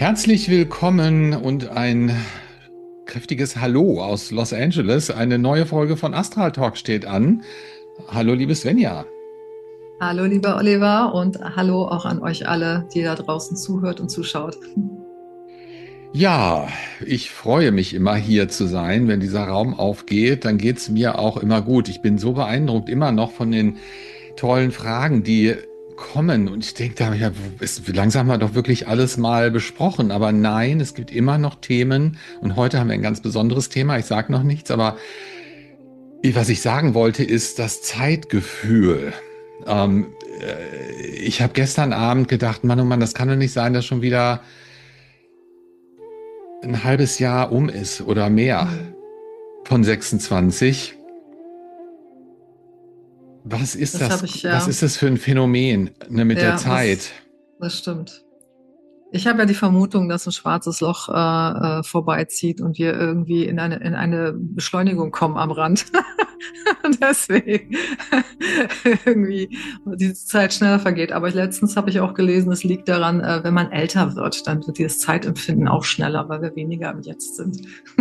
Herzlich willkommen und ein kräftiges Hallo aus Los Angeles. Eine neue Folge von Astral Talk steht an. Hallo, liebe Svenja. Hallo, lieber Oliver, und hallo auch an euch alle, die da draußen zuhört und zuschaut. Ja, ich freue mich immer hier zu sein. Wenn dieser Raum aufgeht, dann geht es mir auch immer gut. Ich bin so beeindruckt immer noch von den tollen Fragen, die kommen. Und ich denke, da ja, langsam haben wir doch wirklich alles mal besprochen. Aber nein, es gibt immer noch Themen. Und heute haben wir ein ganz besonderes Thema. Ich sage noch nichts, aber was ich sagen wollte, ist das Zeitgefühl. Ich habe gestern Abend gedacht, Mann, oh Mann, das kann doch nicht sein, dass schon wieder ein halbes Jahr um ist oder mehr Hm. von 26. Was ist Das das? habe ich Was ja, ist das für ein Phänomen, ne, mit der ja, Zeit? das stimmt. Ich habe ja die Vermutung, dass ein schwarzes Loch vorbeizieht und wir irgendwie in eine Beschleunigung kommen am Rand. Und deswegen irgendwie die Zeit schneller vergeht. Aber letztens habe ich auch gelesen, es liegt daran, wenn man älter wird, dann wird dieses Zeitempfinden auch schneller, weil wir weniger im Jetzt sind.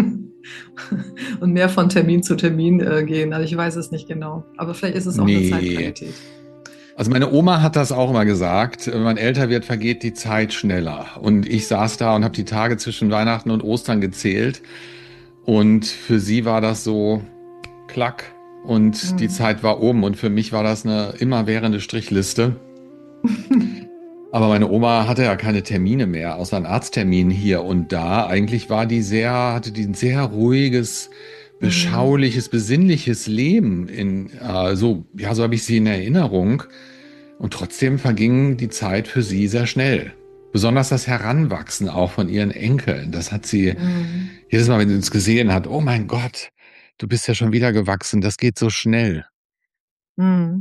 Und mehr von Termin zu Termin gehen. Also ich weiß es nicht genau. Aber vielleicht ist es auch eine Nee. Zeitqualität. Also meine Oma hat das auch immer gesagt, wenn man älter wird, vergeht die Zeit schneller. Und ich saß da und habe die Tage zwischen Weihnachten und Ostern gezählt. Und für sie war das so klack und die Hm. Zeit war um. Und für mich war das eine immerwährende Strichliste. Aber meine Oma hatte ja keine Termine mehr, außer einen Arzttermin hier und da. Eigentlich hatte die ein sehr ruhiges, Hm. beschauliches, besinnliches Leben so habe ich sie in Erinnerung. Und trotzdem verging die Zeit für sie sehr schnell. Besonders das Heranwachsen auch von ihren Enkeln. Das hat sie Hm. jedes Mal, wenn sie uns gesehen hat, oh mein Gott, du bist ja schon wieder gewachsen, das geht so schnell. Hm.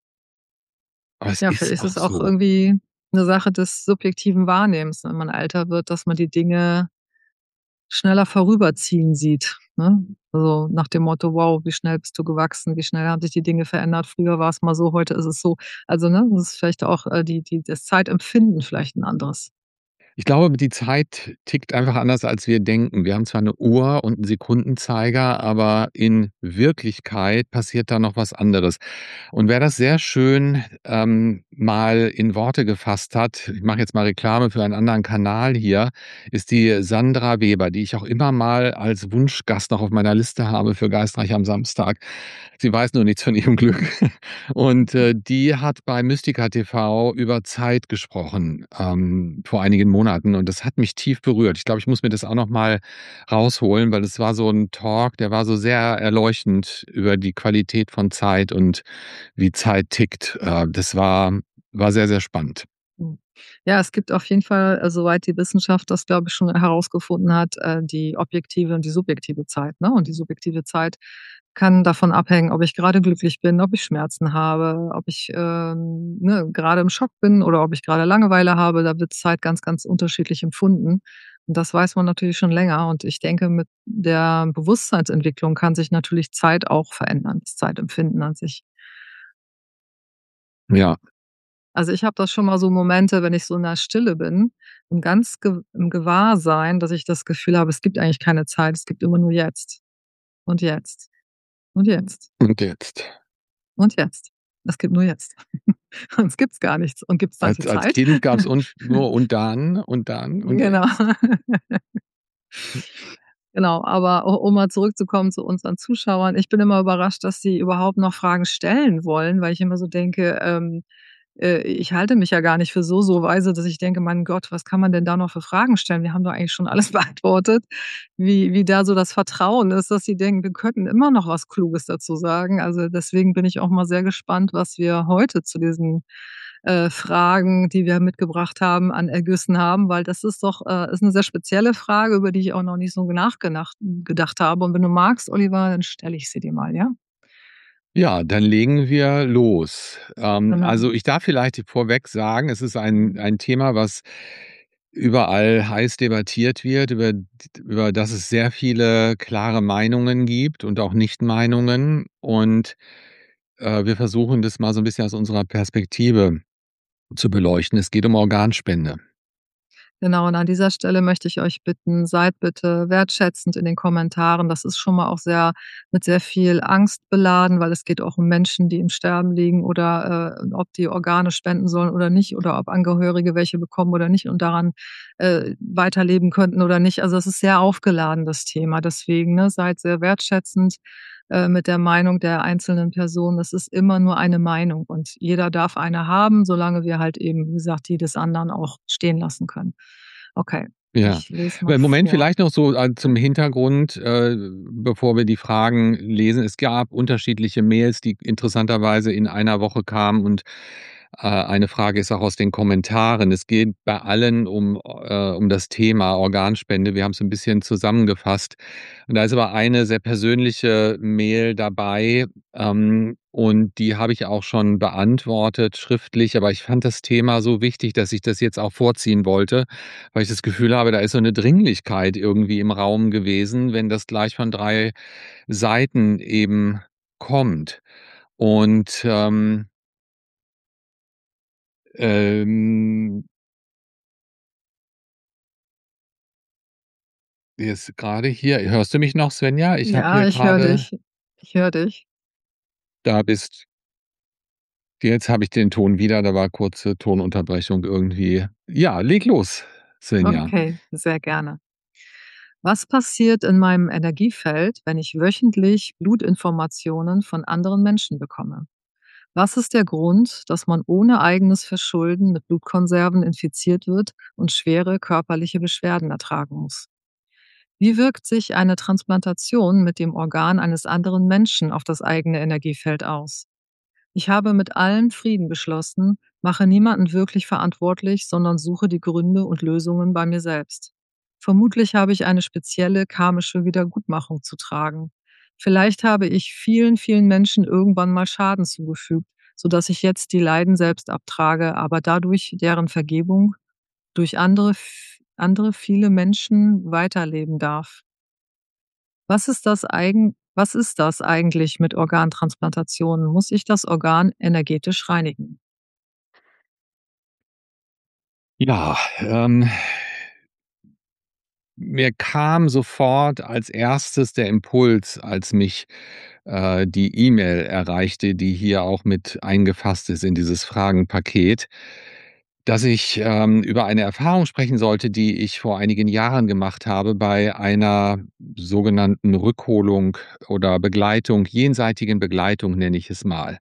Aber es Ja, vielleicht ist ist auch es auch so. irgendwie eine Sache des subjektiven Wahrnehmens, wenn man älter wird, dass man die Dinge schneller vorüberziehen sieht, ne? Also, nach dem Motto: „Wow, wie schnell bist du gewachsen? Wie schnell haben sich die Dinge verändert? Früher war es mal so, heute ist es so.“ Also, ne, das ist vielleicht auch, das Zeitempfinden vielleicht ein anderes. Ich glaube, die Zeit tickt einfach anders, als wir denken. Wir haben zwar eine Uhr und einen Sekundenzeiger, aber in Wirklichkeit passiert da noch was anderes. Und wer das sehr schön, mal in Worte gefasst hat, ich mache jetzt mal Reklame für einen anderen Kanal hier, ist die Sandra Weber, die ich auch immer mal als Wunschgast noch auf meiner Liste habe für Geistreich am Samstag. Sie weiß nur nichts von ihrem Glück. Und, die hat bei Mystica TV über Zeit gesprochen, vor einigen Monaten und das hat mich tief berührt. Ich glaube, ich muss mir das auch noch mal rausholen, weil es war so ein Talk, der war so sehr erleuchtend über die Qualität von Zeit und wie Zeit tickt. Das war sehr, sehr spannend. Mhm. Ja, es gibt auf jeden Fall, soweit die Wissenschaft das, glaube ich, schon herausgefunden hat, die objektive und die subjektive Zeit, ne? Und die subjektive Zeit kann davon abhängen, ob ich gerade glücklich bin, ob ich Schmerzen habe, ob ich, ne, grade im Schock bin oder ob ich gerade Langeweile habe. Da wird Zeit ganz, ganz unterschiedlich empfunden. Und das weiß man natürlich schon länger. Und ich denke, mit der Bewusstseinsentwicklung kann sich natürlich Zeit auch verändern, das Zeitempfinden an sich. Ja, Also, ich habe das schon mal so Momente, wenn ich so in der Stille bin und ganz im Gewahrsein, dass ich das Gefühl habe, es gibt eigentlich keine Zeit, es gibt immer nur jetzt und jetzt und jetzt und jetzt? und jetzt. Es gibt nur jetzt. Sonst gibt's gar nichts. Und gibt's dann die Als Zeit? Kind gab's nur und dann und Genau. jetzt. Genau, aber um mal zurückzukommen zu unseren Zuschauern. Ich bin immer überrascht, dass sie überhaupt noch Fragen stellen wollen, weil ich immer so denke, ich halte mich ja gar nicht für so weise, dass ich denke: „Mein Gott, was kann man denn da noch für Fragen stellen? Wir haben doch eigentlich schon alles beantwortet.“ Wie da so das Vertrauen ist, dass sie denken, wir könnten immer noch was Kluges dazu sagen. Also, deswegen bin ich auch mal sehr gespannt, was wir heute zu diesen, Fragen, die wir mitgebracht haben, an Ergüssen haben, weil das ist doch ist 'ne sehr spezielle Frage, über die ich auch noch nicht so gedacht habe. Und wenn du magst, Oliver, dann stelle ich sie dir mal, ja? Ja, dann legen wir los. Genau. Also, ich darf vielleicht vorweg sagen, es ist ein Thema, was überall heiß debattiert wird, über das es sehr viele klare Meinungen gibt und auch Nichtmeinungen. Und, wir versuchen das mal so ein bisschen aus unserer Perspektive zu beleuchten. Es geht um Organspende. Genau, und an dieser Stelle möchte ich euch bitten, seid bitte wertschätzend in den Kommentaren. Das ist schon mal auch mit sehr viel Angst beladen, weil es geht auch um Menschen, die im Sterben liegen oder, ob die Organe spenden sollen oder nicht oder ob Angehörige welche bekommen oder nicht und daran, weiterleben könnten oder nicht. Also, es ist sehr aufgeladen, das Thema. Deswegen, ne, seid sehr wertschätzend, mit der Meinung der einzelnen Person. Es ist immer nur eine Meinung und jeder darf eine haben, solange wir halt eben, wie gesagt, die des anderen auch stehen lassen können. Okay, Ja. ich lese mal Im Moment vor. vielleicht noch so, zum Hintergrund, bevor wir die Fragen lesen. Es gab unterschiedliche Mails, die interessanterweise in einer Woche kamen und, eine Frage ist auch aus den Kommentaren. Es geht bei allen um das Thema Organspende. Wir haben's 'n bisschen zusammengefasst. Und da ist aber eine sehr persönliche Mail dabei, und die habe ich auch schon beantwortet schriftlich, aber ich fand das Thema so wichtig, dass ich das jetzt auch vorziehen wollte, weil ich das Gefühl habe, da ist so 'ne Dringlichkeit irgendwie im Raum gewesen, wenn das gleich von 3 Seiten eben kommt. Und, ähm jetzt grade hier hörst du mich noch, Svenja? Ich habe Ja, hier ich höre grade dich. Ich höre dich. da bist jetzt habe ich den Ton wieder, da war kurze Tonunterbrechung irgendwie. Ja, leg los, Svenja. Okay, sehr gerne. Was passiert in meinem Energiefeld, wenn ich wöchentlich Blutinformationen von anderen Menschen bekomme? Was ist der Grund, dass man ohne eigenes Verschulden mit Blutkonserven infiziert wird und schwere körperliche Beschwerden ertragen muss? Wie wirkt sich eine Transplantation mit dem Organ eines anderen Menschen auf das eigene Energiefeld aus? Ich habe mit allen Frieden beschlossen, mache niemanden wirklich verantwortlich, sondern suche die Gründe und Lösungen bei mir selbst. Vermutlich habe ich eine spezielle karmische Wiedergutmachung zu tragen. Vielleicht habe ich vielen, vielen Menschen irgendwann mal Schaden zugefügt, sodass ich jetzt die Leiden selbst abtrage, aber dadurch deren Vergebung durch andere viele Menschen weiterleben darf. Was ist das eigentlich mit Organtransplantationen? Muss ich das Organ energetisch reinigen? Ja, mir kam sofort als erstes der Impuls, als mich, die E-Mail erreichte, die hier auch mit eingefasst ist in dieses Fragenpaket, dass ich, über eine Erfahrung sprechen sollte, die ich vor einigen Jahren gemacht habe bei einer sogenannten Rückholung oder Begleitung, jenseitigen Begleitung nenne ich es mal,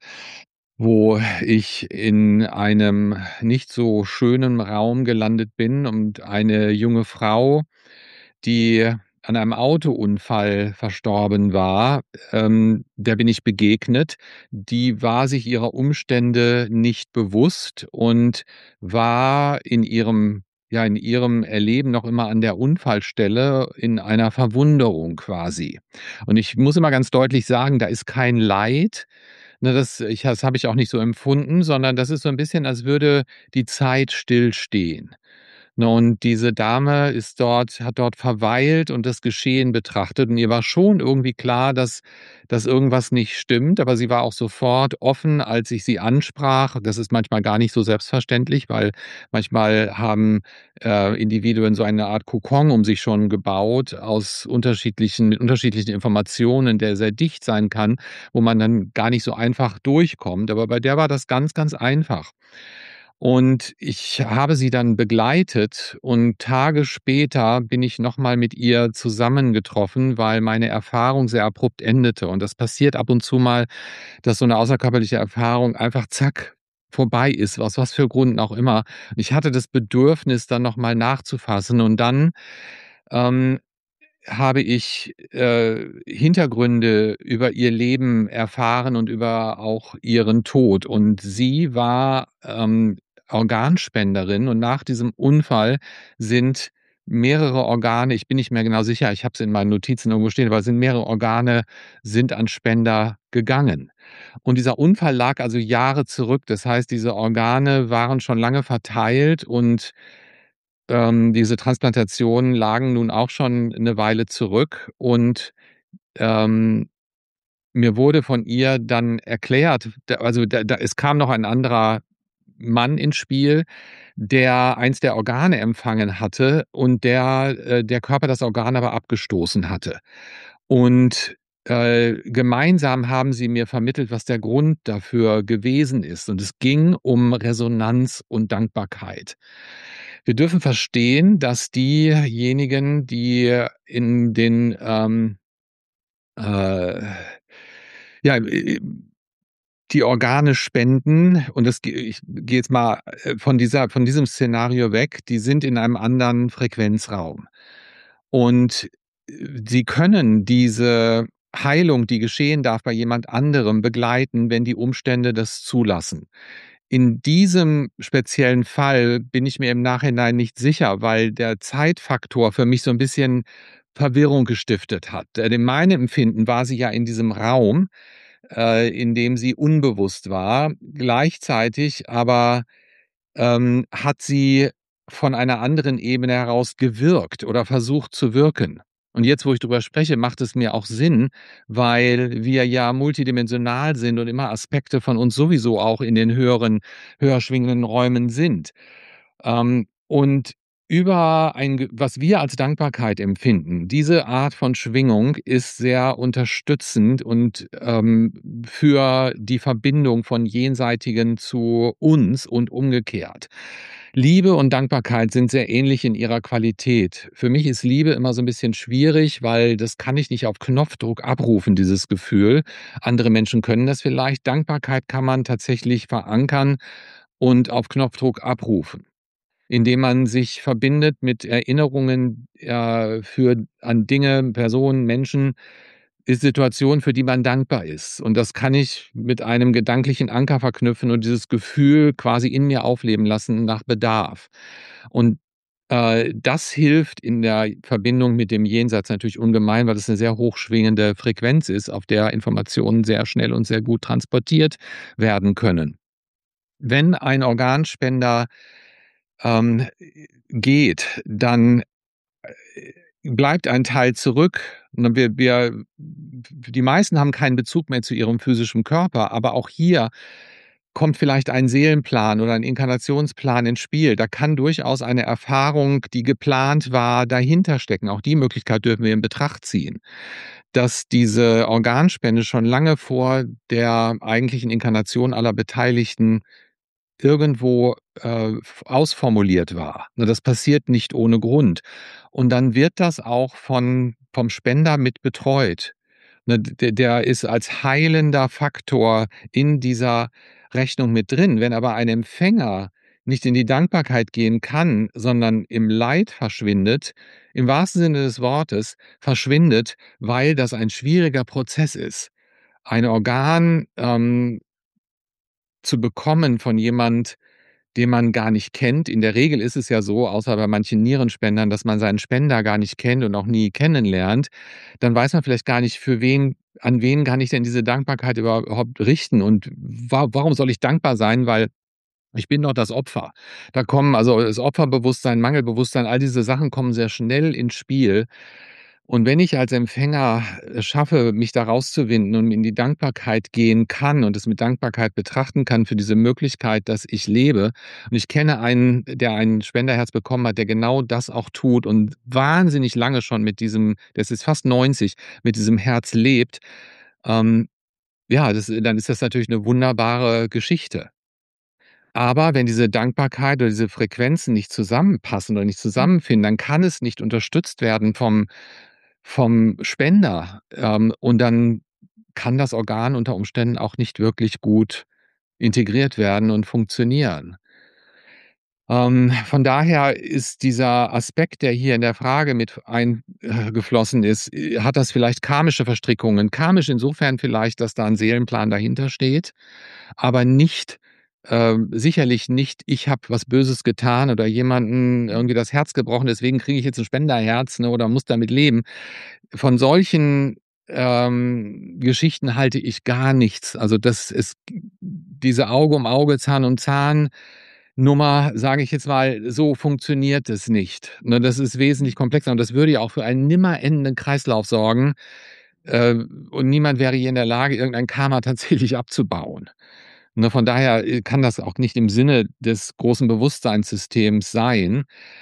wo ich in einem nicht so schönen Raum gelandet bin und eine junge Frau, die an einem Autounfall verstorben war, der bin ich begegnet. Die war sich ihrer Umstände nicht bewusst und war in ihrem Erleben noch immer an der Unfallstelle in einer Verwunderung quasi. Und ich muss immer ganz deutlich sagen, da ist kein Leid, ne, das habe ich auch nicht so empfunden, sondern das ist so 'n bisschen, als würde die Zeit stillstehen. Ne, und diese Dame hat dort verweilt und das Geschehen betrachtet und ihr war schon irgendwie klar, dass irgendwas nicht stimmt, aber sie war auch sofort offen, als ich sie ansprach. Das ist manchmal gar nicht so selbstverständlich, weil manchmal haben, Individuen so eine Art Kokon um sich schon gebaut aus mit unterschiedlichen Informationen, der sehr dicht sein kann, wo man dann gar nicht so einfach durchkommt. Aber bei der war das ganz, ganz einfach. Und ich habe sie dann begleitet und Tage später bin ich noch mal mit ihr zusammengetroffen, weil meine Erfahrung sehr abrupt endete. Und das passiert ab und zu mal, dass so 'ne außerkörperliche Erfahrung einfach zack, vorbei ist, aus was für Gründen auch immer. Ich hatte das Bedürfnis, dann noch mal nachzufassen und dann, ähm, habe ich, Hintergründe über ihr Leben erfahren und über auch ihren Tod. Und sie war, Organspenderin und nach diesem Unfall sind mehrere Organe, ich bin nicht mehr genau sicher, ich habe es in meinen Notizen irgendwo stehen, aber es sind mehrere Organe sind an Spender gegangen. Und dieser Unfall lag also Jahre zurück. Das heißt, diese Organe waren schon lange verteilt und diese Transplantationen lagen nun auch schon 'ne Weile zurück und, ähm, mir wurde von ihr dann erklärt, da es kam noch ein anderer Mann ins Spiel, der eins der Organe empfangen hatte und der Körper das Organ aber abgestoßen hatte. Und, gemeinsam haben sie mir vermittelt, was der Grund dafür gewesen ist. Und es ging um Resonanz und Dankbarkeit. Wir dürfen verstehen, dass diejenigen, die in den, äh, ja, die Organe spenden und ich gehe jetzt mal, von diesem Szenario weg, die sind in einem anderen Frequenzraum. Und, sie können diese Heilung, die geschehen darf bei jemand anderem, begleiten, wenn die Umstände das zulassen. In diesem speziellen Fall bin ich mir im Nachhinein nicht sicher, weil der Zeitfaktor für mich so 'n bisschen Verwirrung gestiftet hat. In meinem Empfinden war sie ja in diesem Raum, in dem sie unbewusst war. Gleichzeitig aber, hat sie von einer anderen Ebene heraus gewirkt oder versucht zu wirken. Und jetzt, wo ich drüber spreche, macht es mir auch Sinn, weil wir ja multidimensional sind und immer Aspekte von uns sowieso auch in den höher schwingenden Räumen sind. Und über was wir als Dankbarkeit empfinden, diese Art von Schwingung ist sehr unterstützend und, für die Verbindung von Jenseitigen zu uns und umgekehrt. Liebe und Dankbarkeit sind sehr ähnlich in ihrer Qualität. Für mich ist Liebe immer so 'n bisschen schwierig, weil das kann ich nicht auf Knopfdruck abrufen, dieses Gefühl. Andere Menschen können das vielleicht. Dankbarkeit kann man tatsächlich verankern und auf Knopfdruck abrufen, indem man sich verbindet mit Erinnerungen, an Dinge, Personen, Menschen, Situationen, für die man dankbar ist. Und das kann ich mit einem gedanklichen Anker verknüpfen und dieses Gefühl quasi in mir aufleben lassen nach Bedarf. Und, das hilft in der Verbindung mit dem Jenseits natürlich ungemein, weil das eine sehr hochschwingende Frequenz ist, auf der Informationen sehr schnell und sehr gut transportiert werden können. Wenn ein Organspender ähm, geht, dann, bleibt ein Teil zurück. Ne, die meisten haben keinen Bezug mehr zu ihrem physischen Körper, aber auch hier kommt vielleicht ein Seelenplan oder ein Inkarnationsplan ins Spiel. Da kann durchaus eine Erfahrung, die geplant war, dahinter stecken. Auch die Möglichkeit dürfen wir in Betracht ziehen, dass diese Organspende schon lange vor der eigentlichen Inkarnation aller Beteiligten irgendwo, ausformuliert war. Ne, das passiert nicht ohne Grund. Und dann wird das auch vom Spender mit betreut. Ne, der ist als heilender Faktor in dieser Rechnung mit drin. Wenn aber ein Empfänger nicht in die Dankbarkeit gehen kann, sondern im Leid verschwindet, im wahrsten Sinne des Wortes verschwindet, weil das ein schwieriger Prozess ist. Ein Organ, zu bekommen von jemand, den man gar nicht kennt. In der Regel ist es ja so, außer bei manchen Nierenspendern, dass man seinen Spender gar nicht kennt und auch nie kennenlernt. Dann weiß man vielleicht gar nicht, an wen kann ich denn diese Dankbarkeit überhaupt richten und warum soll ich dankbar sein? Weil ich bin doch das Opfer. Da kommen also das Opferbewusstsein, Mangelbewusstsein, all diese Sachen kommen sehr schnell ins Spiel. Und wenn ich als Empfänger es schaffe, mich da rauszuwinden und in die Dankbarkeit gehen kann und es mit Dankbarkeit betrachten kann für diese Möglichkeit, dass ich lebe. Und ich kenne einen, der ein Spenderherz bekommen hat, der genau das auch tut und wahnsinnig lange schon das ist fast 90, mit diesem Herz lebt. Ähm, ja, dann ist das natürlich eine wunderbare Geschichte. Aber wenn diese Dankbarkeit oder diese Frequenzen nicht zusammenpassen oder nicht Mhm. zusammenfinden, dann kann es nicht unterstützt werden vom Spender. Und dann kann das Organ unter Umständen auch nicht wirklich gut integriert werden und funktionieren. Von daher ist dieser Aspekt, der hier in der Frage mit eingeflossen ist, hat das vielleicht karmische Verstrickungen. Karmisch insofern vielleicht, dass da ein Seelenplan dahinter steht, aber nicht sicherlich nicht, ich habe was Böses getan oder jemanden irgendwie das Herz gebrochen, deswegen kriege ich jetzt ein Spenderherz, ne, oder muss damit leben. Von solchen, Geschichten halte ich gar nichts. Also, das ist diese Auge um Auge, Zahn um Zahn Nummer, sage ich jetzt mal, so funktioniert es nicht. Ne, das ist wesentlich komplexer und das würde ja auch für einen nimmer endenden Kreislauf sorgen, und niemand wäre je in der Lage, irgendein Karma tatsächlich abzubauen. Ne, von daher, kann das auch nicht im Sinne des großen Bewusstseinssystems sein.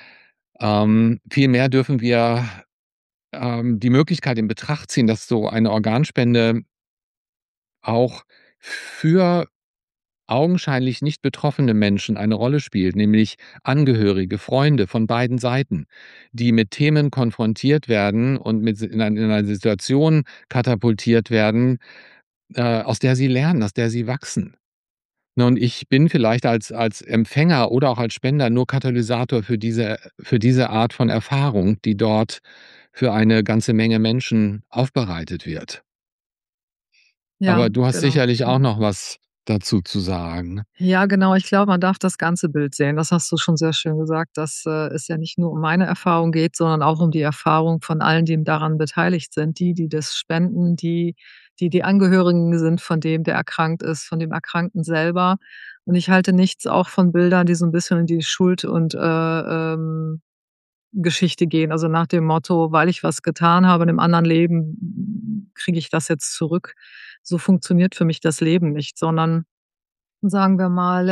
Vielmehr dürfen wir, die Möglichkeit in Betracht ziehen, dass so eine Organspende auch für augenscheinlich nicht betroffene Menschen eine Rolle spielt, nämlich Angehörige, Freunde von beiden Seiten, die mit Themen konfrontiert werden und mit in eine Situation katapultiert werden, aus der sie lernen, aus der sie wachsen. Ne, und ich bin vielleicht als Empfänger oder auch als Spender nur Katalysator für diese Art von Erfahrung, die dort für eine ganze Menge Menschen aufbereitet wird. Ja, Aber du hast genau. sicherlich auch Mhm. noch was dazu zu sagen. Ja, genau. Ich glaube, man darf das ganze Bild sehen. Das hast du schon sehr schön gesagt, dass, es ja nicht nur um meine Erfahrung geht, sondern auch um die Erfahrung von allen, die daran beteiligt sind. Die das spenden, die Angehörigen sind von dem, der erkrankt ist, von dem Erkrankten selber. Und ich halte nichts auch von Bildern, die so ein bisschen in die Schuld und, Geschichte gehen. Also, nach dem Motto: „Weil ich was getan habe in 'nem anderen Leben, kriege ich das jetzt zurück.“ So funktioniert für mich das Leben nicht, sondern sagen wir mal,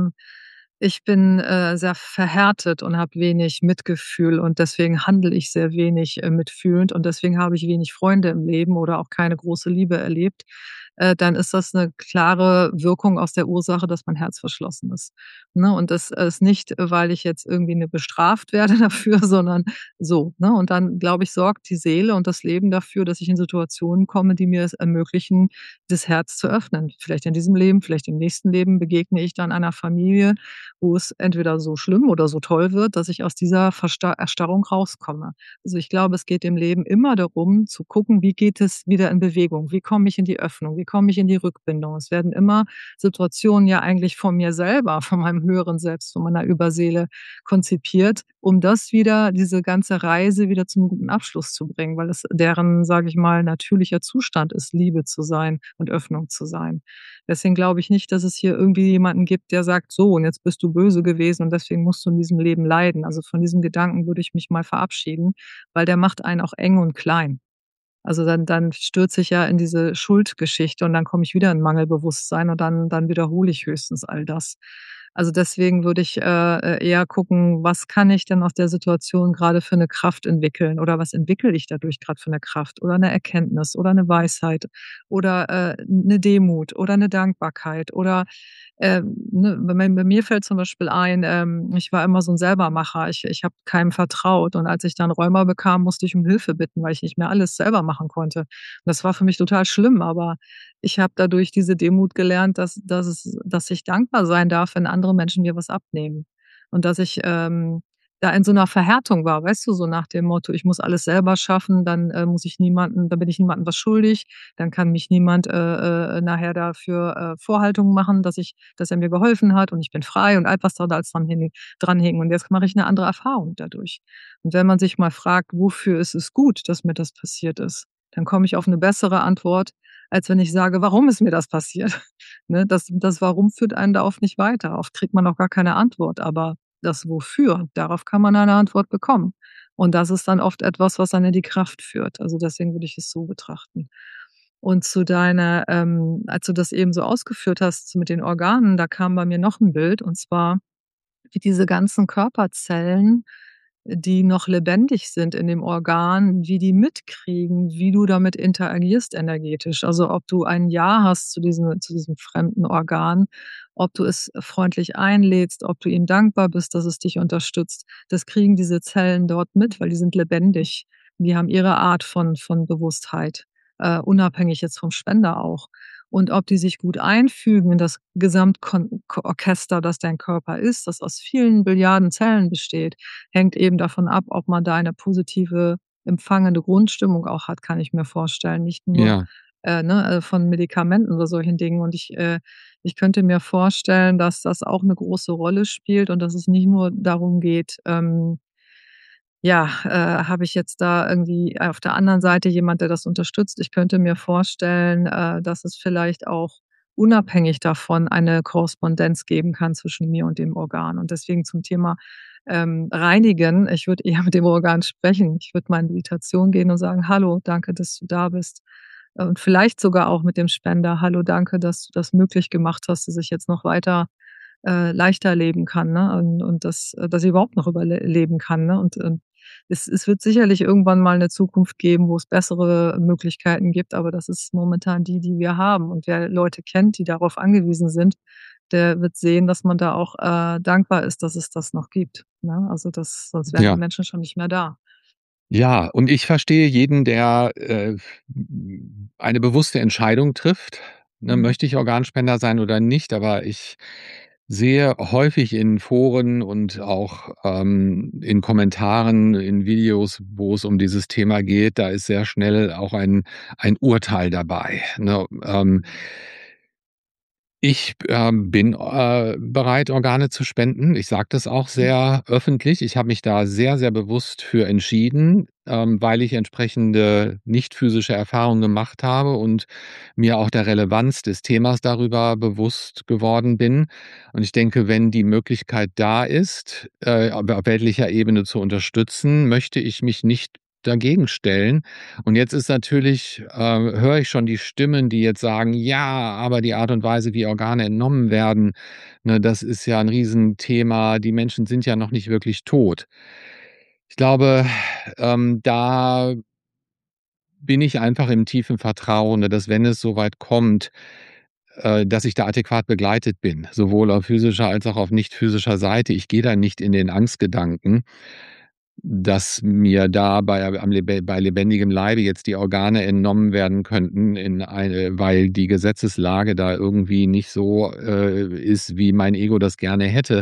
ich bin, sehr verhärtet und habe wenig Mitgefühl und deswegen handle ich sehr wenig, mitfühlend und deswegen habe ich wenig Freunde im Leben oder auch keine große Liebe erlebt. Dann ist das eine klare Wirkung aus der Ursache, dass mein Herz verschlossen ist, ne? Und das ist nicht, weil ich jetzt irgendwie, ne, bestraft werde dafür, sondern so, ne? Und dann, glaube ich, sorgt die Seele und das Leben dafür, dass ich in Situationen komme, die mir es ermöglichen, das Herz zu öffnen. Vielleicht in diesem Leben, vielleicht im nächsten Leben begegne ich dann einer Familie, wo es entweder so schlimm oder so toll wird, dass ich aus dieser Erstarrung rauskomme. Also, ich glaube, es geht im Leben immer darum, zu gucken, wie geht es wieder in Bewegung? Wie komme ich in die Öffnung? Wie komme ich in die Rückbindung? Es werden immer Situationen ja eigentlich von mir selber, von meinem höheren Selbst, von meiner Überseele konzipiert, um das wieder diese ganze Reise wieder zum guten Abschluss zu bringen, weil es deren, sage ich mal, natürlicher Zustand ist, Liebe zu sein und Öffnung zu sein. Deswegen glaube ich nicht, dass es hier irgendwie jemanden gibt, der sagt: „So, und jetzt bist du böse gewesen und deswegen musst du in diesem Leben leiden.“ Also, von diesem Gedanken würde ich mich mal verabschieden, weil der macht einen auch eng und klein. Also, dann stürze ich ja in diese Schuldgeschichte und dann komme ich wieder in Mangelbewusstsein und dann wiederhole ich höchstens all das. Also, deswegen würde ich, eher gucken, was kann ich denn aus der Situation grade für 'ne Kraft entwickeln oder was entwickle ich dadurch grad für 'ne Kraft oder 'ne Erkenntnis oder 'ne Weisheit oder, 'ne Demut oder 'ne Dankbarkeit oder, ne, bei mir fällt zum Beispiel ein, ich war immer so 'n Selbermacher. Ich habe keinem vertraut und als ich dann Rheuma bekam, musste ich um Hilfe bitten, weil ich nicht mehr alles selber machen konnte. Und das war für mich total schlimm, aber ich habe dadurch diese Demut gelernt, dass ich dankbar sein darf, wenn andere Menschen mir was abnehmen. Und dass ich, da in so 'ner Verhärtung war, weißt du, so nach dem Motto: „Ich muss alles selber schaffen, dann bin ich niemandem was schuldig, dann kann mich niemand, nachher dafür, Vorhaltungen machen, dass er mir geholfen hat und ich bin frei“ und all was da alles dran hing. Und jetzt mache ich 'ne andere Erfahrung dadurch. Und wenn man sich mal fragt: „Wofür ist es gut, dass mir das passiert ist?“ Dann komme ich auf 'ne bessere Antwort, als wenn ich sage: „Warum ist mir das passiert?“ Ne, das Warum führt einen da oft nicht weiter. Oft kriegt man auch gar keine Antwort, aber das Wofür, darauf kann man eine Antwort bekommen. Und das ist dann oft etwas, was einen in die Kraft führt. Also, deswegen würde ich es so betrachten. Und zu deiner als du das eben so ausgeführt hast mit den Organen, da kam bei mir noch 'n Bild, und zwar, wie diese ganzen Körperzellen, die noch lebendig sind in dem Organ, wie die mitkriegen, wie du damit interagierst energetisch. Also, ob du ein Ja hast zu diesem fremden Organ, ob du es freundlich einlädst, ob du ihm dankbar bist, dass es dich unterstützt. Das kriegen diese Zellen dort mit, weil die sind lebendig. Die haben ihre Art von Bewusstheit, unabhängig jetzt vom Spender auch. Und ob die sich gut einfügen in das Gesamtorchester, das dein Körper ist, das aus vielen Billiarden Zellen besteht, hängt eben davon ab, ob man da eine positive empfangende Grundstimmung auch hat, kann ich mir vorstellen. Nicht nur, Ja, von Medikamenten oder solchen Dingen. Und ich könnte mir vorstellen, dass das auch eine große Rolle spielt und dass es nicht nur darum geht, ja, habe ich jetzt da irgendwie auf der anderen Seite jemand, der das unterstützt? Ich könnte mir vorstellen, dass es vielleicht auch unabhängig davon eine Korrespondenz geben kann zwischen mir und dem Organ. Und deswegen zum Thema, Reinigen, ich würde eher mit dem Organ sprechen. Ich würde mal in Meditation gehen und sagen: „Hallo, danke, dass du da bist. und vielleicht sogar auch mit dem Spender: „Hallo, danke, dass du das möglich gemacht hast, dass ich jetzt noch weiter, leichter leben kann, ne, und dass ich überhaupt noch überleben kann, ne?“ Und es wird sicherlich irgendwann mal 'ne Zukunft geben, wo es bessere Möglichkeiten gibt, aber das ist momentan die, die wir haben. Und wer Leute kennt, die darauf angewiesen sind, der wird sehen, dass man da auch, dankbar ist, dass es das noch gibt, ne? Also, das sonst wären die Ja. Menschen schon nicht mehr da. Ja, und ich verstehe jeden, der, eine bewusste Entscheidung trifft, ne? Mhm. Möchte ich Organspender sein oder nicht? Aber ich sehe häufig in Foren und auch, in Kommentaren, in Videos, wo es um dieses Thema geht, da ist sehr schnell auch ein Urteil dabei, ne? Mhm. Ich, bin, bereit, Organe zu spenden. Ich sage das auch Mhm. sehr öffentlich. Ich habe mich da sehr, sehr bewusst für entschieden, weil ich entsprechende nicht physische Erfahrungen gemacht habe und mir auch der Relevanz des Themas darüber bewusst geworden bin. Und ich denke, wenn die Möglichkeit da ist, auf weltlicher Ebene zu unterstützen, möchte ich mich nicht dagegen stellen. Und jetzt ist natürlich höre ich schon die Stimmen, die jetzt sagen: „Ja, aber die Art und Weise, wie Organe entnommen werden, ne, das ist ja 'n Riesenthema. Die Menschen sind ja noch nicht wirklich tot.“ Ich glaube, da bin ich einfach im tiefen Vertrauen, ne, dass wenn es so weit kommt, dass ich da adäquat begleitet bin, sowohl auf physischer als auch auf nicht physischer Seite. Ich gehe da nicht in den Angstgedanken, dass mir da bei lebendigem Leibe jetzt die Organe entnommen werden könnten weil die Gesetzeslage da irgendwie nicht so, ist, wie mein Ego das gerne hätte.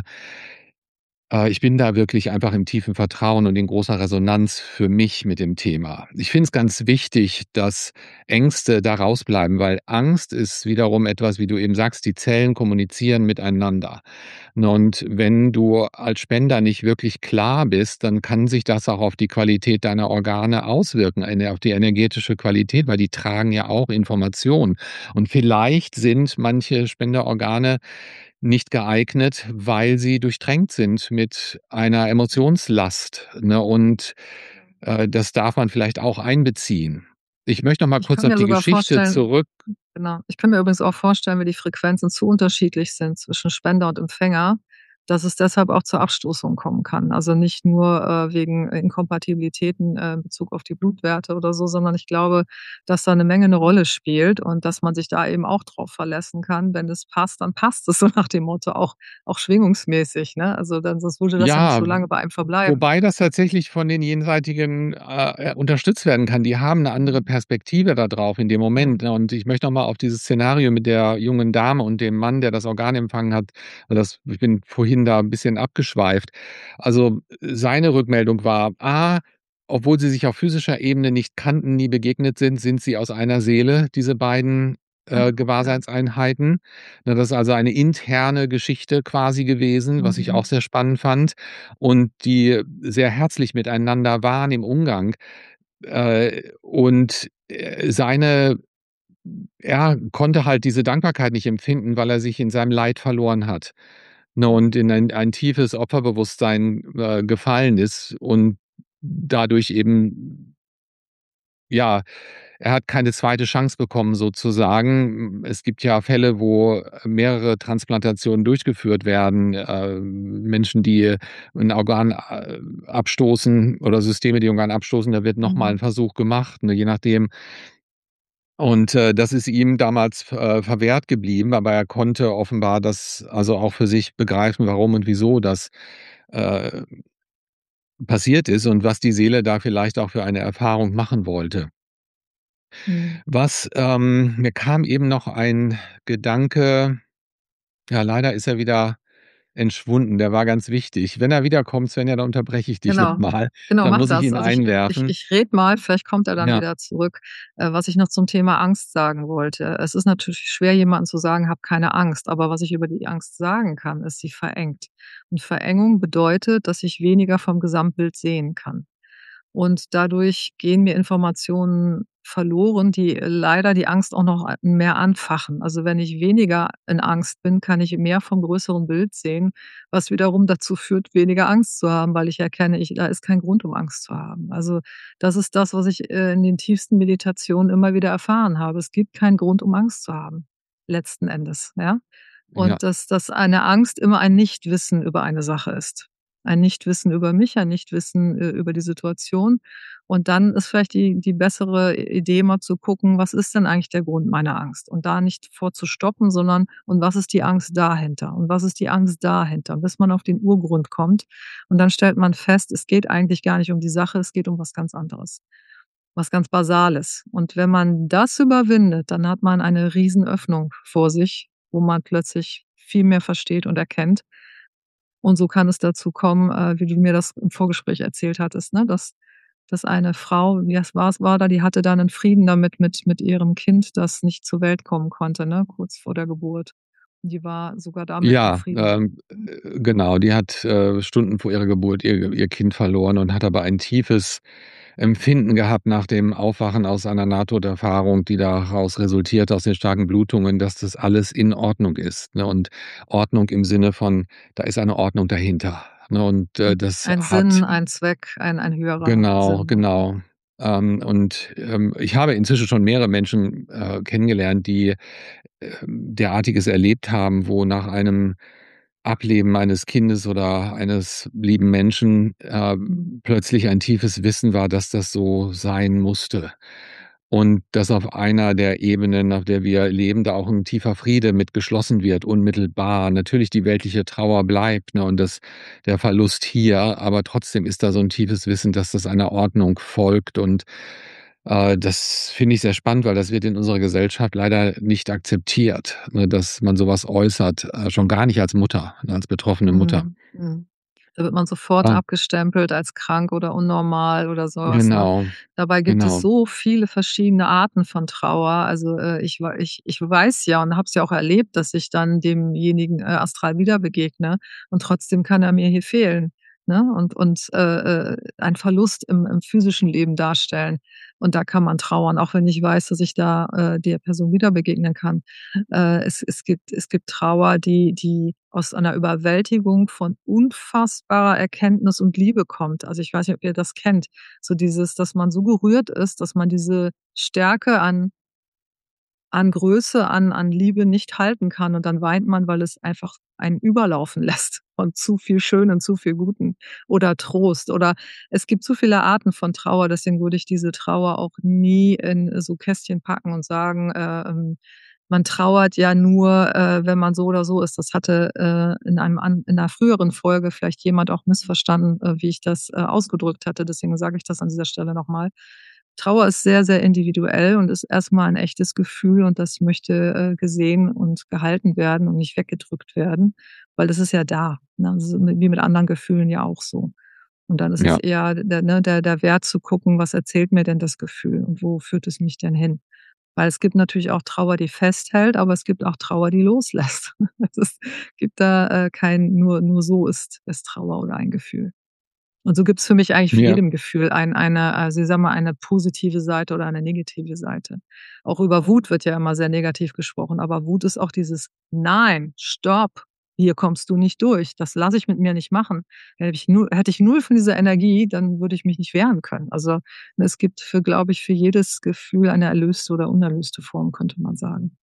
Ich bin da wirklich einfach im tiefen Vertrauen und in großer Resonanz für mich mit dem Thema. Ich finde es ganz wichtig, dass Ängste da rausbleiben, weil Angst ist wiederum etwas, wie du eben sagst, die Zellen kommunizieren miteinander. Ne, und wenn du als Spender nicht wirklich klar bist, dann kann sich das auch auf die Qualität deiner Organe auswirken, auf die energetische Qualität, weil die tragen ja auch Informationen. Und vielleicht sind manche Spenderorgane nicht geeignet, weil sie durchtränkt sind mit einer Emotionslast, ne? Und, das darf man vielleicht auch einbeziehen. Ich möchte noch mal Ich kurz kann auf mir die sogar Geschichte vorstellen zurück. genau. Ich kann mir übrigens auch vorstellen, wenn die Frequenzen zu unterschiedlich sind zwischen Spender und Empfänger, dass es deshalb auch zur Abstoßung kommen kann. Also, nicht nur, wegen Inkompatibilitäten, in Bezug auf die Blutwerte oder so, sondern ich glaube, dass da 'ne Menge 'ne Rolle spielt und dass man sich da eben auch drauf verlassen kann. Wenn es passt, dann passt es, so nach dem Motto, auch schwingungsmäßig, ne? Also, dann sonst würde das ja nicht Ja, so lange bei einem verbleiben. wobei das tatsächlich von den Jenseitigen, unterstützt werden kann. Die haben 'ne andere Mhm. Perspektive da drauf in dem Moment, Mhm. ne? Und ich möchte noch mal auf dieses Szenario mit der jungen Dame und dem Mann, der das Organ empfangen hat, ich bin vorhin da 'n bisschen abgeschweift. Also, seine Rückmeldung war: A, obwohl sie sich auf physischer Ebene nicht kannten, nie begegnet sind sie aus einer Seele, diese beiden, Ah, okay. Gewahrseinseinheiten. Ne, das ist also eine interne Geschichte quasi gewesen, was ich auch Mhm. sehr spannend fand und die sehr herzlich miteinander waren im Umgang. Und, er konnte halt diese Dankbarkeit nicht empfinden, weil er sich in seinem Leid verloren hat, ne, Mhm. und in ein tiefes Opferbewusstsein, gefallen ist und dadurch eben ja, er hat keine zweite Chance bekommen sozusagen. Es gibt ja Fälle, wo mehrere Transplantationen durchgeführt werden. Menschen, die 'n Organ, abstoßen oder Systeme, die Organ abstoßen, da wird noch mal Mhm. 'n Versuch gemacht, ne, je nachdem. Und, das ist ihm damals, verwehrt geblieben, aber er konnte offenbar das also auch für sich begreifen, warum und wieso das, äh, passiert ist und was die Seele da vielleicht auch für eine Erfahrung machen wollte. Mhm. Mir kam eben noch ein Gedanke, ja, leider ist er wieder entschwunden, der war ganz wichtig. Wenn er wiederkommt, Svenja, dann unterbreche ich dich noch Genau. mal, Genau, dann mach muss ich das. ihn Also, einwerfen. ich rede mal, vielleicht kommt er dann Ja. wieder zurück. Was ich noch zum Thema Angst sagen wollte. Es ist natürlich schwer, jemandem zu sagen: „Hab keine Angst“, aber was ich über die Angst sagen kann, ist, sie verengt. Und Verengung bedeutet, dass ich weniger vom Gesamtbild sehen kann. Und dadurch gehen mir Informationen verloren, die leider die Angst auch noch mehr anfachen. Also, wenn ich weniger in Angst bin, kann ich mehr vom größeren Bild sehen, was wiederum dazu führt, weniger Angst zu haben, weil ich erkenne, da ist kein Grund, um Angst zu haben. Also, das ist das, was ich, in den tiefsten Meditationen immer wieder erfahren habe. Es gibt keinen Grund, um Angst zu haben, letzten Endes, ja? Ja. Und dass eine Angst immer ein Nichtwissen über eine Sache ist. Ein Nichtwissen über mich, ein Nichtwissen, über die Situation. Und dann ist vielleicht die bessere Idee, mal zu gucken: „Was ist denn eigentlich der Grund meiner Angst?“ Und da nicht vor zu stoppen, sondern: „Und was ist die Angst dahinter? Und was ist die Angst dahinter?“ Bis man auf den Urgrund kommt. Und dann stellt man fest, es geht eigentlich gar nicht um die Sache, es geht um was ganz anderes, was ganz Basales. Und wenn man das überwindet, dann hat man eine Riesenöffnung vor sich, wo man plötzlich viel mehr versteht und erkennt. Und so kann es dazu kommen, wie du mir das im Vorgespräch erzählt hattest, ne, dass eine Frau, wie das war da, die hatte dann 'nen Frieden damit mit ihrem Kind, das nicht zur Welt kommen konnte, ne, kurz vor der Geburt. Die war sogar damit im Ja, Frieden. genau, die hat, Stunden vor ihrer Geburt ihr Kind verloren und hat aber ein tiefes Empfinden gehabt nach dem Aufwachen aus einer Nahtoderfahrung, die daraus resultiert aus den starken Blutungen, dass das alles in Ordnung ist, ne? Und Ordnung im Sinne von, da ist eine Ordnung dahinter, ne? Und, das Ein hat Sinn, ein Zweck, ein höherer genau, Sinn. genau. Ich habe inzwischen schon mehrere Menschen, kennengelernt, die, derartiges erlebt haben, wo nach einem Ableben eines Kindes oder eines lieben Menschen, Mhm. plötzlich ein tiefes Wissen war, dass das so sein musste. Und dass auf einer der Ebenen, auf der wir leben, da auch ein tiefer Friede mit geschlossen wird, unmittelbar. Natürlich die weltliche Trauer bleibt, ne, und der Verlust hier, aber trotzdem ist da so ein tiefes Wissen, dass das einer Ordnung folgt und, das finde ich sehr spannend, weil das wird in unserer Gesellschaft leider nicht akzeptiert, ne, dass man sowas äußert, schon gar nicht als Mutter, ne, als betroffene Mutter. Mhm, mhm. Da wird man sofort Ah, abgestempelt als krank oder unnormal oder so was, ne? genau, Dabei gibt es genau. so viele verschiedene Arten von Trauer. Also, ich weiß ja und habe es ja auch erlebt, dass ich dann demjenigen, astral wieder begegne und trotzdem kann er mir hier fehlen, ne? Und einen Verlust im physischen Leben darstellen. Und da kann man trauern, auch wenn ich weiß, dass ich da, der Person wieder begegnen kann. Es gibt Trauer, die aus einer Überwältigung von unfassbarer Erkenntnis und Liebe kommt. Also, ich weiß nicht, ob ihr das kennt. So dieses, dass man so gerührt ist, dass man diese Stärke an Größe, an Liebe nicht halten kann und dann weint man, weil es einfach einen überlaufen lässt von zu viel Schönen, zu viel Guten oder Trost oder es gibt so viele Arten von Trauer, deswegen würde ich diese Trauer auch nie in so Kästchen packen und sagen, man trauert ja nur, wenn man so oder so ist. Das hatte, in 'ner früheren Folge vielleicht jemand auch missverstanden, wie ich das, ausgedrückt hatte. Deswegen sage ich das an dieser Stelle noch mal. Trauer ist sehr, sehr individuell und ist erst mal 'n echtes Gefühl und das möchte, gesehen und gehalten werden und nicht weggedrückt werden, weil das ist ja da, ne? Das ist wie mit anderen Gefühlen ja auch so. Und dann ist es Ja. eher der Wert zu gucken, was erzählt mir denn das Gefühl und wo führt es mich denn hin? Weil es gibt natürlich auch Trauer, die festhält, aber es gibt auch Trauer, die loslässt. Es gibt da, kein nur so ist Trauer oder ein Gefühl. Und so gibt's für mich eigentlich für Mir jedem Gefühl also, ich sage mal, eine positive Seite oder eine negative Seite. Auch über Wut wird ja immer sehr negativ gesprochen, aber Wut ist auch dieses: „Nein, stopp, hier kommst du nicht durch. Das lasse ich mit mir nicht machen.“ Hätte ich null von dieser Energie, dann würde ich mich nicht wehren können. Also, es gibt glaube ich, für jedes Gefühl eine erlöste oder unerlöste Form, könnte man sagen.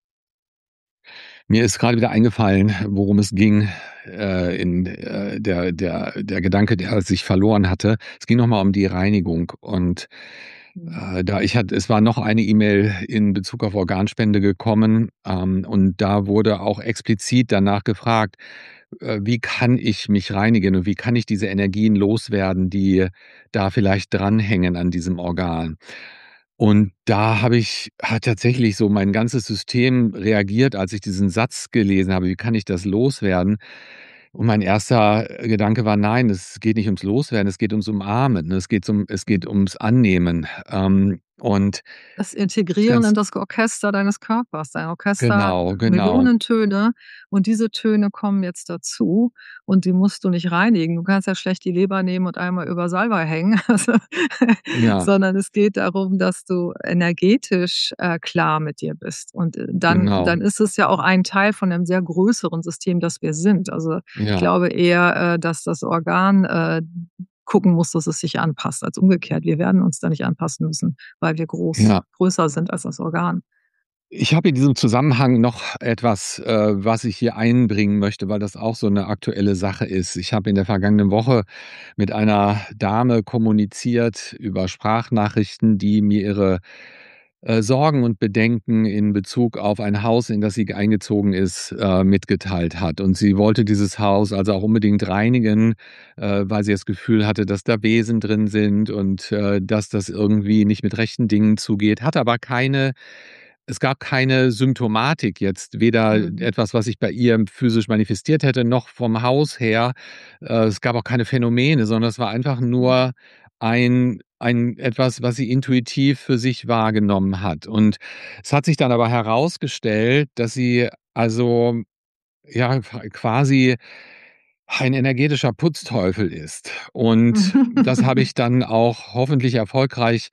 Mir ist grade wieder eingefallen, worum es ging, in, der Gedanke, der sich verloren hatte. Es ging noch mal um die Reinigung und, Mhm. da ich hatte es war noch eine E-Mail in Bezug auf Organspende gekommen, und da wurde auch explizit danach gefragt, wie kann ich mich reinigen und wie kann ich diese Energien loswerden, die da vielleicht dranhängen an diesem Organ? Und da hat tatsächlich so mein ganzes System reagiert, als ich diesen Satz gelesen habe: „Wie kann ich das loswerden?“ Und mein erster Gedanke war: „Nein, es geht nicht ums Loswerden, es geht ums Umarmen, ne? Es geht ums Annehmen.“ Und Das ist Integrieren ganz in das Orchester deines Körpers. Dein Orchester hat genau, genau. Millionen Töne und diese Töne kommen jetzt dazu und die musst du nicht reinigen. Du kannst ja schlecht die Leber nehmen und einmal über Salbei hängen, also Ja, sondern es geht darum, dass du energetisch, klar mit dir bist. Und, dann genau. ist es ja auch ein Teil von einem sehr größeren System, das wir sind. Also, ich Ja, glaube eher, dass das Organ, gucken muss, dass es sich anpasst, als umgekehrt. Wir werden uns da nicht anpassen müssen, weil wir ja. größer sind als das Organ. Ich habe in diesem Zusammenhang noch etwas, was ich hier einbringen möchte, weil das auch so 'ne aktuelle Sache ist. Ich habe in der vergangenen Woche mit einer Dame kommuniziert über Sprachnachrichten, die mir ihre, Sorgen und Bedenken in Bezug auf ein Haus, in das sie eingezogen ist, mitgeteilt hat. Und sie wollte dieses Haus also auch unbedingt reinigen, weil sie das Gefühl hatte, dass da Wesen drin sind und, dass das irgendwie nicht mit rechten Dingen zugeht, hat aber keine es gab keine Symptomatik jetzt, weder Mhm. etwas, was sich bei ihr physisch manifestiert hätte, noch vom Haus her. Es gab auch keine Phänomene, sondern es war einfach Mhm. nur ein etwas, was sie intuitiv für sich wahrgenommen hat. Und es hat sich dann aber herausgestellt, dass sie also, ja, quasi ein energetischer Putzteufel ist. Und das habe ich dann auch hoffentlich erfolgreich,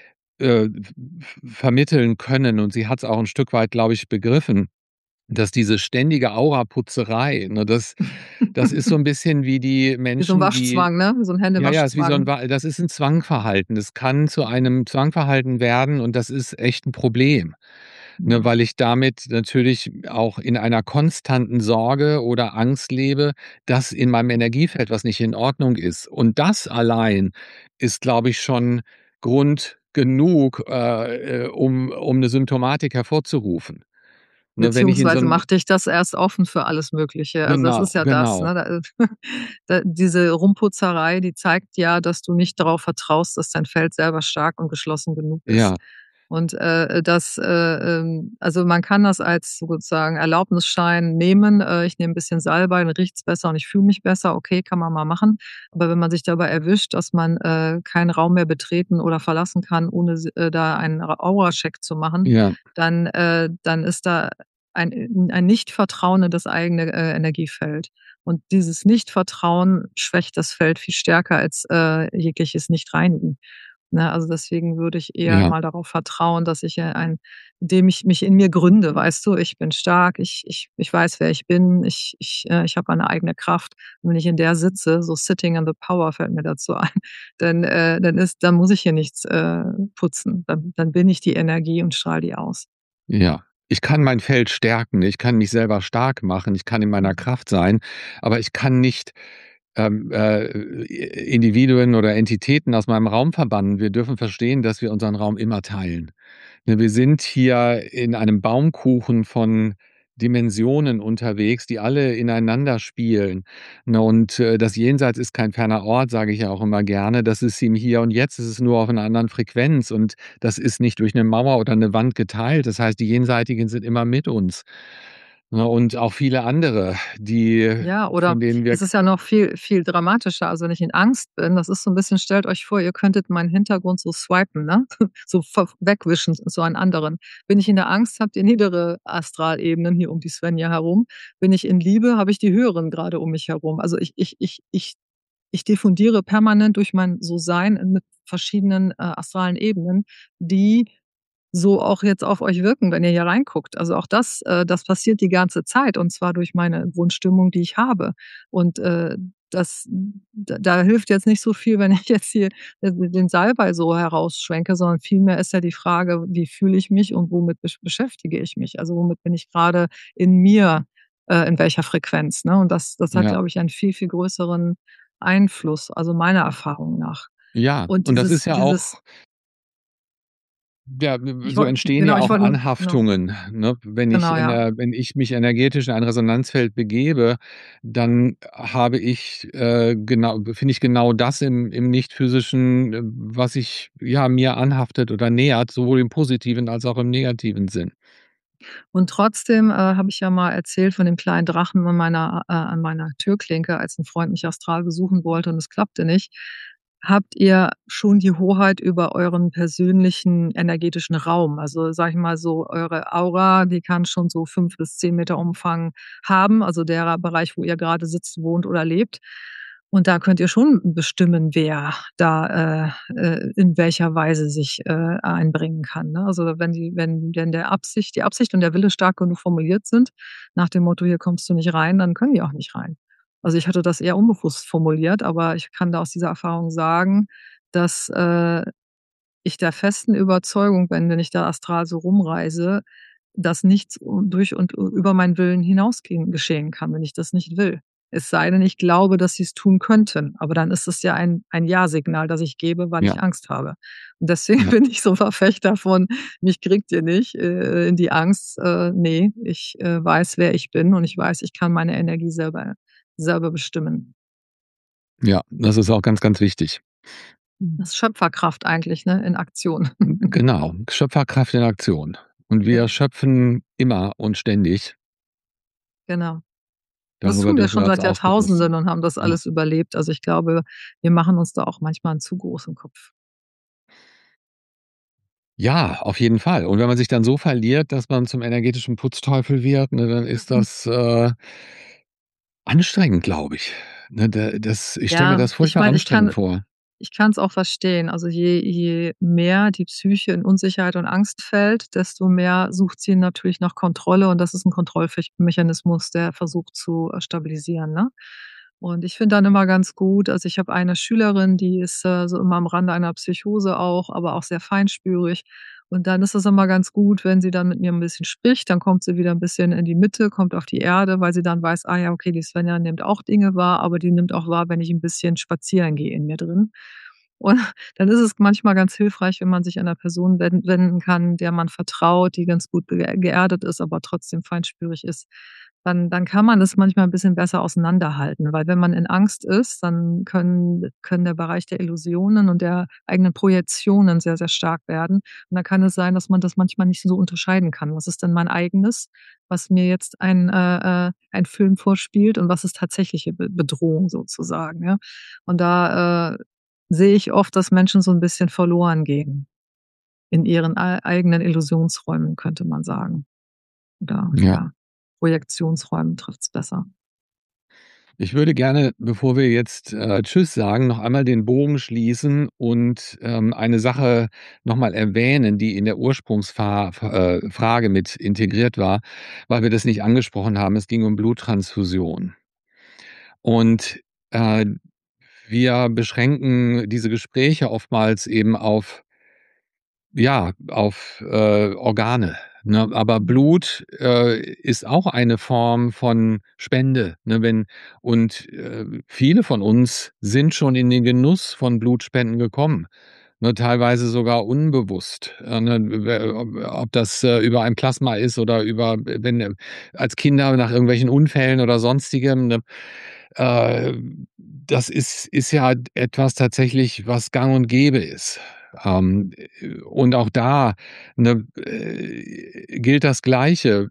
vermitteln können. Und sie hat es auch ein Stück weit, glaube ich, begriffen, dass diese ständige Auraputzerei, ne, das ist so ein bisschen wie die Wie so 'n Menschen, die Waschzwang, ne? Wie so 'n ja, ja, ist wie so 'n Händewaschzwang. Wa das ist 'n Zwangverhalten. Das kann zu einem Zwangverhalten werden und das ist echt 'n Problem, ne, Mhm. weil ich damit natürlich auch in einer konstanten Sorge oder Angst lebe, dass in meinem Energiefeld was nicht in Ordnung ist. Und das allein ist, glaube ich, schon Grund genug, um 'ne Symptomatik hervorzurufen. Ne, wenn ich in so Beziehungsweise 'n macht dich das erst offen für alles Mögliche. Also, das genau, ist ja das, genau. ne? Diese Rumputzerei, die zeigt ja, dass du nicht darauf vertraust, dass dein Feld selber stark und geschlossen genug ist. Ja, Und, also, man kann das als sozusagen Erlaubnisschein nehmen. Ich nehme 'n bisschen Salbei, dann riecht's besser und ich fühle mich besser. Okay, kann man mal machen. Aber wenn man sich dabei erwischt, dass man, keinen Raum mehr betreten oder verlassen kann, ohne da einen Aura-Check zu machen, ja, dann ist da ein Nichtvertrauen in das eigene, Energiefeld. Und dieses Nichtvertrauen schwächt das Feld viel stärker als, jegliches Nichtreinigen. Ne, also deswegen würde ich eher ja, mal darauf vertrauen, dass ich, indem ich mich in mir gründe, weißt du? Ich bin stark, ich weiß, wer ich bin, ich habe eine eigene Kraft. Und wenn ich in der sitze, so sitting in the power fällt mir dazu ein, dann muss ich hier nichts, putzen. Dann bin ich die Energie und strahle die aus. ja. Ich kann mein Feld stärken, ich kann mich selber stark machen, ich kann in meiner Mhm. Kraft sein, aber ich kann nicht, Individuen oder Entitäten aus meinem Raum verbannen. Wir dürfen verstehen, dass wir unseren Raum immer teilen. Ne, wir sind hier in einem Baumkuchen von Dimensionen unterwegs, die alle ineinander spielen. Ne, und, das Jenseits ist kein ferner Ort, sage ich ja auch immer gerne. Das ist im Hier und Jetzt, es ist nur auf einer anderen Frequenz und das ist nicht durch eine Mauer oder eine Wand geteilt. Das heißt, die Jenseitigen sind immer mit uns, ne, und auch viele andere, die Ja, oder von denen wir es ist ja noch viel dramatischer. Also, wenn ich in Angst bin, das ist so 'n bisschen, stellt euch vor, ihr könntet meinen Hintergrund so swipen, ne? So wegwischen zu einen anderen. Bin ich in der Angst, habt ihr niedere Astralebenen hier um die Svenja herum. Bin ich in Liebe, habe ich die höheren grade um mich herum. Also, ich diffundiere permanent durch mein So-Sein mit verschiedenen, astralen Ebenen, die so auch jetzt auf euch wirken, wenn ihr hier reinguckt. Also auch das passiert die ganze Zeit und zwar durch meine Grundstimmung, die ich habe. Und, da hilft jetzt nicht so viel, wenn ich jetzt hier den Salbei so herausschwenke, sondern vielmehr ist ja die Frage: Wie fühle ich mich und womit beschäftige ich mich? Also, womit bin ich grade in mir, in welcher Frequenz, ne? Und das hat, ja, glaube ich, einen viel größeren Einfluss, also meiner Erfahrung nach. ja, Und und das ist ja dieses auch ja, ich so wollte entstehen ja genau, ich auch wollte nur genau, Anhaftungen, ne? genau, ja. Wenn ich mich energetisch in ein Resonanzfeld begebe, dann habe ich, genau finde ich genau das im Nicht-Physischen, was sich, ja, mir anhaftet oder nähert, sowohl im positiven als auch im negativen Sinn. Und trotzdem, habe ich ja mal erzählt von dem kleinen Drachen an meiner Türklinke, als 'n Freund mich astral besuchen wollte und es klappte nicht. habt ihr schon die Hoheit über euren persönlichen energetischen Raum. Also, sage ich mal so, eure Aura, die kann schon so 5 bis 10 Meter Umfang haben, also der Bereich, wo ihr gerade sitzt, wohnt oder lebt. Und da könnt ihr schon bestimmen, wer da, in welcher Weise sich, einbringen kann, ne? Also, wenn die Absicht und der Wille stark genug formuliert sind, nach dem Motto: „Hier kommst du nicht rein“, dann können die auch nicht rein. Also, ich hatte das eher unbewusst formuliert, aber ich kann da aus dieser Erfahrung sagen, dass, ich der festen Überzeugung bin, wenn ich da astral so rumreise, dass nichts durch und über meinen Willen hinausgehen geschehen kann, wenn ich das nicht will. Es sei denn, ich glaube, dass sie's tun könnten, aber dann ist es ja ein Ja-Signal, das ich gebe, weil Ja, ich Angst habe. Und deswegen ja. bin ich so Verfechter von: „Mich kriegt ihr nicht, in die Angst.“ Ne, ich, weiß, wer ich bin und ich weiß, ich kann meine Energie selber bestimmen. Ja, das ist auch ganz, ganz wichtig. Das ist Schöpferkraft eigentlich, ne, in Aktion. Genau, Schöpferkraft in Aktion. Und wir Ja, schöpfen immer und ständig. genau. Das Darüber tun wir dürfen schon wir uns seit auch bewusst Jahrtausenden sein. und haben das Ja. alles überlebt. Also, ich glaube, wir machen uns da auch manchmal 'n zu großen Kopf. Ja, auf jeden Fall. Und wenn man sich dann so verliert, dass man zum energetischen Putzteufel wird, ne, dann ist Mhm. das, anstrengend, glaube ich. Ne, ich stelle mir Ja, das ich furchtbar meine, anstrengend vor. ich kann's auch verstehen. Also, je mehr die Psyche in Unsicherheit und Angst fällt, desto mehr sucht sie natürlich nach Kontrolle und das ist 'n Kontrollmechanismus, der versucht zu, stabilisieren, ne? Und ich finde dann immer ganz gut, also, ich habe eine Schülerin, die ist, so immer am Rande einer Psychose auch, aber auch sehr feinfühlig. Und dann ist es immer ganz gut, wenn sie dann mit mir 'n bisschen spricht, dann kommt sie wieder 'n bisschen in die Mitte, kommt auf die Erde, weil sie dann weiß: „Ah ja, okay, die Svenja nimmt auch Dinge wahr, aber die nimmt auch wahr, wenn ich 'n bisschen spazieren gehe in mir drin.“ Und dann ist es manchmal ganz hilfreich, wenn man sich an 'ner Person wenden kann, der man vertraut, die ganz gut geerdet ist, aber trotzdem feinfühlig ist. Dann kann man das manchmal 'n bisschen besser auseinanderhalten, weil wenn man in Angst ist, dann können der Bereich der Illusionen und der eigenen Projektionen sehr, sehr stark werden. Und dann kann es sein, dass man das manchmal nicht so unterscheiden kann. Was ist denn mein eigenes, was mir jetzt ein Film vorspielt und was ist tatsächliche Bedrohung sozusagen, ja? Und da, sehe ich oft, dass Menschen so 'n bisschen verloren gehen in ihren eigenen Illusionsräumen, könnte man sagen. Oder Ja. ja, Projektionsräumen trifft's besser. Ich würde gerne, bevor wir jetzt, tschüss sagen, noch einmal den Bogen schließen und, eine Sache noch mal erwähnen, die in der Frage mit integriert war, weil wir das nicht angesprochen haben. Es ging um Bluttransfusion. Und, äh, wir beschränken diese Gespräche oftmals eben auf ja, auf, Organe, ne? Aber Mhm. Blut, ist auch eine Form von Spende, ne? Viele von uns sind schon in den Genuss von Blutspenden gekommen, ne, teilweise sogar unbewusst, ne? Ob das, über ein Plasma ist oder über wenn als Kinder nach irgendwelchen Unfällen oder Sonstigem, ne? Äh, Das ist ja etwas tatsächlich, was gang und gäbe ist. Und auch da, ne, gilt das Gleiche.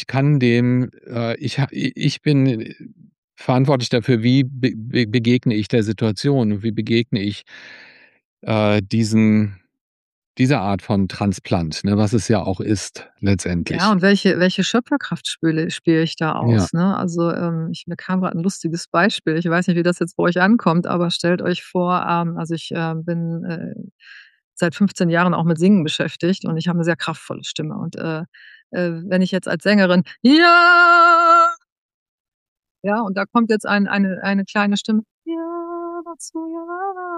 Ich bin verantwortlich dafür, wie begegne ich der Situation, wie begegne ich, diesen dieser Art von Transplant, ne, was es ja auch ist Ja, letztendlich. und welche Schöpferkraft spiele ich da Ja. aus, ne? Also, mir kam grad 'n lustiges Beispiel. Ich weiß nicht, wie das jetzt bei euch ankommt, aber stellt euch vor, also, ich, bin, seit 15 Jahren auch mit Singen beschäftigt und ich habe 'ne sehr kraftvolle Stimme und, wenn ich jetzt als Sängerin „Ja“ ja, und da kommt jetzt eine kleine Stimme: „Ja, dazu ja,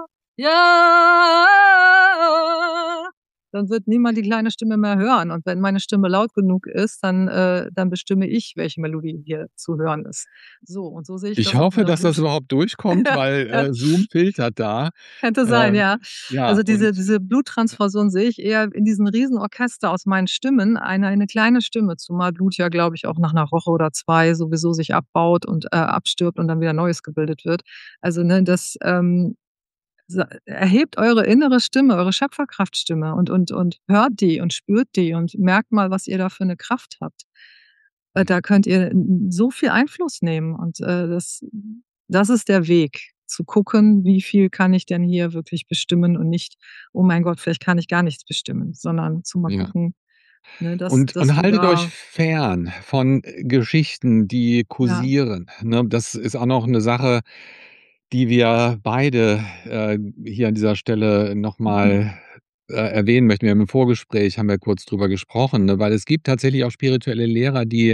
ja.“ Dann wird niemand die kleine Stimme mehr hören. Und wenn meine Stimme laut genug ist, dann bestimme ich, welche Melodie hier zu hören ist. So, und so sehe ich Ich das auch mit hoffe, der dass das Blut überhaupt durchkommt, ja, weil, ja. Zoom filtert da. Könnte sein, Ähm, ja. ja, Also, und diese Bluttransfusion sehe ich eher in diesem Riesenorchester aus meinen Stimmen, eine kleine Stimme, zumal Blut ja, glaube ich, auch nach 'ner Woche oder 2 sowieso sich abbaut und, abstirbt und dann wieder Neues gebildet wird. Also, ne, das, erhebt eure innere Stimme, eure Schöpferkraftstimme und hört die und spürt die und merkt mal, was ihr da für 'ne Kraft habt. Da könnt ihr so viel Einfluss nehmen und, das ist der Weg. zu gucken, wie viel kann ich denn hier wirklich bestimmen und nicht: „Oh mein Gott, vielleicht kann ich gar nichts bestimmen“, sondern zu mal Ja. gucken, ne, Und dass du haltet euch da fern von Geschichten, die ja, kursieren, ne? Das ist auch noch 'ne Sache, die wir beide, hier an dieser Stelle noch mhm, mal, erwähnen möchten. Wir haben im Vorgespräch haben wir kurz drüber gesprochen, ne, weil es gibt tatsächlich auch spirituelle Lehrer, die,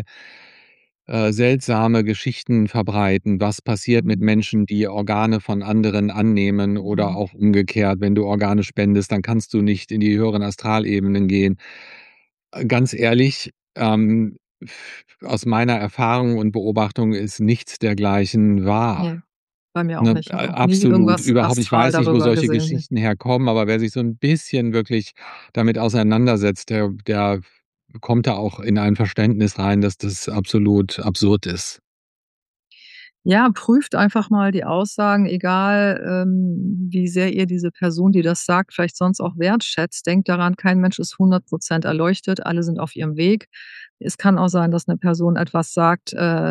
seltsame Geschichten verbreiten. Was passiert mit mhm, Menschen, die Organe von anderen annehmen oder mhm. auch umgekehrt, wenn du Organe spendest, dann kannst du nicht in die höheren Astralebenen gehen. Ganz ehrlich, aus meiner Erfahrung und Beobachtung ist nichts dergleichen wahr. Ne, bei mir auch Ne, nicht. Ich habe auch nie absolut, irgendwas überhaupt nicht. Ich astral weiß nicht, wo darüber solche gesehen, ne. Geschichten herkommen, aber wer sich so 'n bisschen wirklich damit auseinandersetzt, der kommt da auch in ein Verständnis rein, dass das absolut absurd ist. Ja, prüft einfach mal die Aussagen, egal, wie sehr ihr diese Person, die das sagt, vielleicht sonst auch wertschätzt. Denkt daran, kein Mensch ist 100% erleuchtet, alle sind auf ihrem Weg. Es kann auch sein, dass 'ne Person etwas sagt,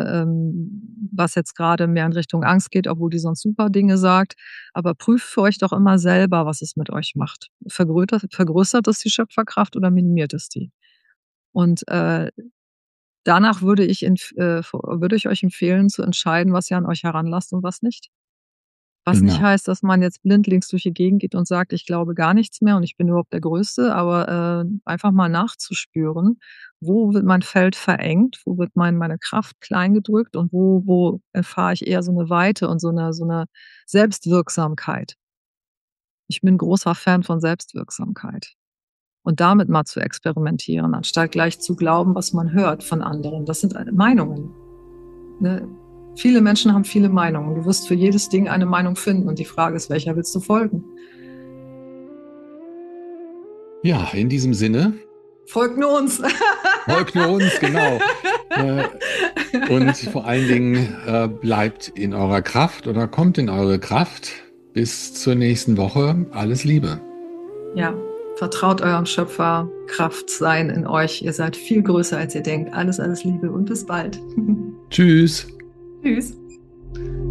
was jetzt grade mehr in Richtung Angst geht, obwohl die sonst super Dinge sagt. Aber prüft für euch doch immer selber, was es mit euch macht. Vergrößert es die Schöpferkraft oder minimiert es die? Und, danach würde ich euch empfehlen, zu entscheiden, was ihr an euch heranlasst und was nicht. Was nicht Genau, heißt, dass man jetzt blindlings durch die Gegend geht und sagt: „Ich glaube gar nichts mehr und ich bin überhaupt der Größte“, aber, einfach mal nachzuspüren, wo wird mein Feld verengt, wo wird meine Kraft kleingedrückt und wo erfahre ich eher so 'ne Weite und so 'ne Selbstwirksamkeit. Ich bin großer Fan von Selbstwirksamkeit. Und damit mal zu experimentieren, anstatt gleich zu glauben, was man hört von anderen. Das sind Meinungen. Ne? Viele Menschen haben viele Meinungen. Du wirst für jedes Ding eine Meinung finden und die Frage ist, welcher willst du folgen? ja, in diesem Sinne, Folgt nur uns. folgt nur uns, genau. Äh, und vor allen Dingen, bleibt in eurer Kraft oder kommt in eure Kraft. Bis zur nächsten Woche. Alles Liebe. Ja, vertraut eurem Schöpfer, Kraft sein in euch. Ihr seid viel größer, als ihr denkt. Alles, alles Liebe und bis bald. Tschüss. Tschüss.